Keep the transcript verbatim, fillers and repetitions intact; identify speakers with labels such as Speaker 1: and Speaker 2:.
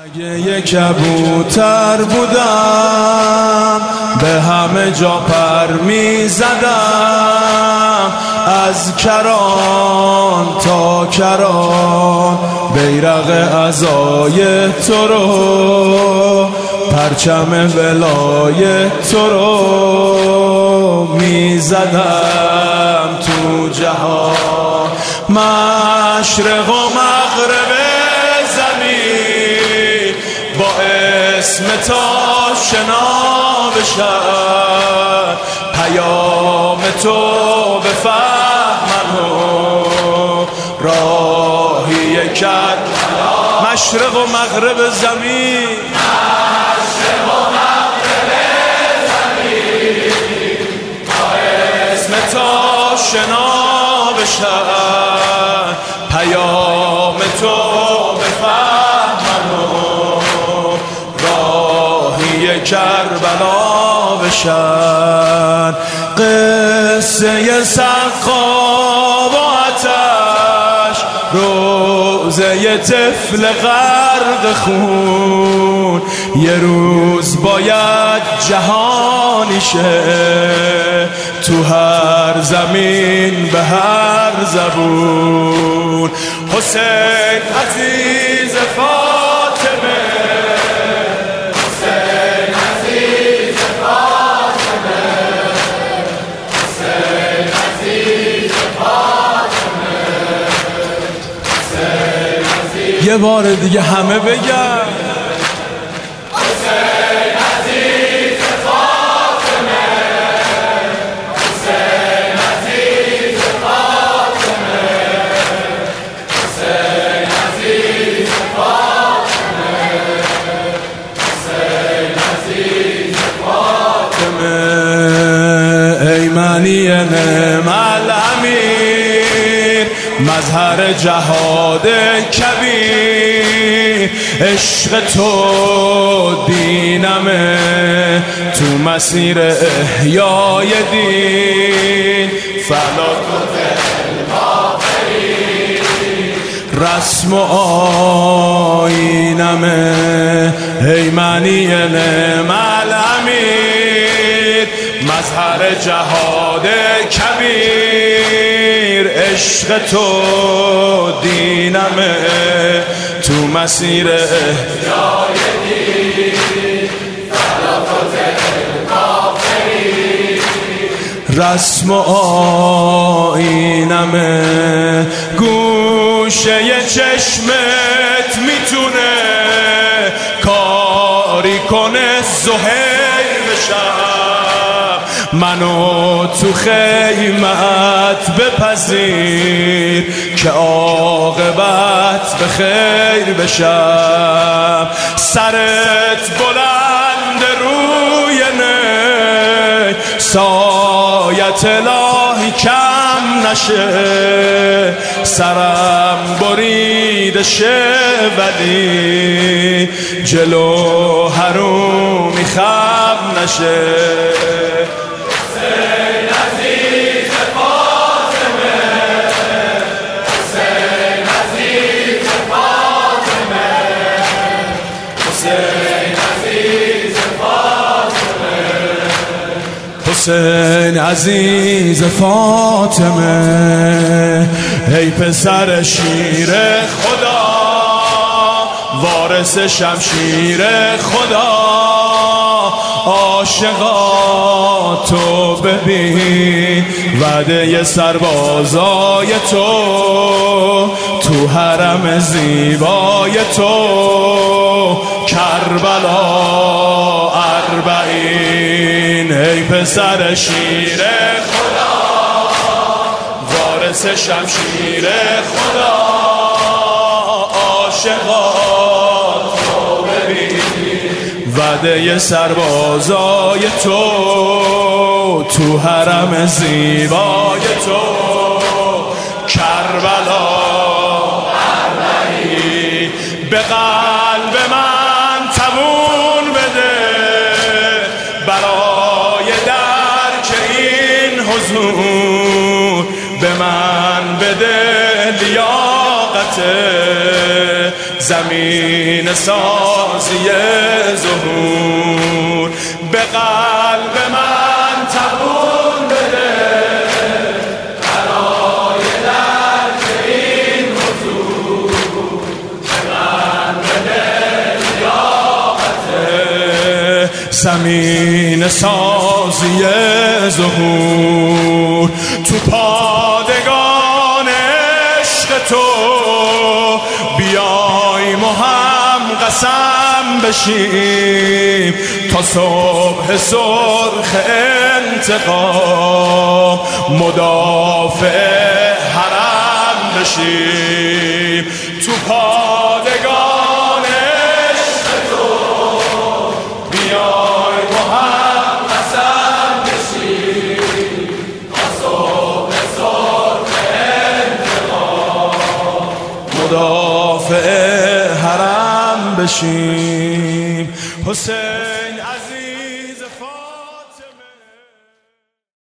Speaker 1: اگه یک کبوتر بودم به همه جا پر می زدم، از کران تا کران بیرق عزای تو رو، پرچم ولای تو رو می زدم تو جهان. مشرق و مغرب زمین با اسم تا شنا بشن، پیام تو به فهمن و راهی کرد. مشرق و مغرب زمین،
Speaker 2: مشرق و مغرب زمین با
Speaker 1: اسم تا شنا بشن، پیام تو به فهمن و راهی کربلا بشن. قصه سقا و آتش، روزه طفل غرق خون، یه روز باید جهانی شه تو هر زمین به هر زبون. حسین عزیز فاطمه،
Speaker 2: حسین عزیز فاطمه، حسین عزیز فاطمه، حسین عزیز.
Speaker 1: یه بار دیگه همه بگن
Speaker 2: حسین عزیز فاطمه، حسین عزیز فاطمه، حسین عزیز فاطمه، حسین عزیز
Speaker 1: فاطمه. ای منی نعم الامیر، مظهر جهاد کبیر، عشق تو دینمه تو مسیر احیای دین. فلا رسم و آیینمه، ای منی نعم الامیر، مظهر جهاد کبیر، عشق تو دینمه تو مسیر
Speaker 2: احیای دین. فلافت الکافرین،
Speaker 1: رسم و آیینمه. گوشه چشمت میتونه کاری کنه زهیر بشم، منو تو خیمت بپذیر که عاقبت به خیر بشم. سرت بلند روی نی، سایت الهی کم نشه، سرم برید شه ولی جلو حرومی خم نشه.
Speaker 2: حسین عزیز فاطمه، حسین عزیز فاطمه، حسین عزیز فاطمه،
Speaker 1: حسین عزیز فاطمه. ای پسر شیر خدا، وارث شمشیر خدا، عاشقا تو ببین وعده سربازای تو تو حرم زیبای تو. کربلا اربعین، ای پسر شیر خدا، وارث شمشیر خدا، عاشقا تو ببین وعده سربازای تو تو حرم زیبای تو. کربلا اربعین، به قلب من تمون بده برای درک این حضور، به من بده لیاقت زمین سازی ظهور. به قلب من تبون بده
Speaker 2: برای درک این حضور. به من بده لیاقت
Speaker 1: زمین سازی ظهور. تو پادگان عشق تو بیایم و هم قسم بشیم تا صبح سرخ انتقام مدافع حرم بشیم. تو پادگان عشق تو بیایم و هم
Speaker 2: قسم بشیم تا صبح سرخ انتقام
Speaker 1: مدافع حرم بشیم. حسین عزیز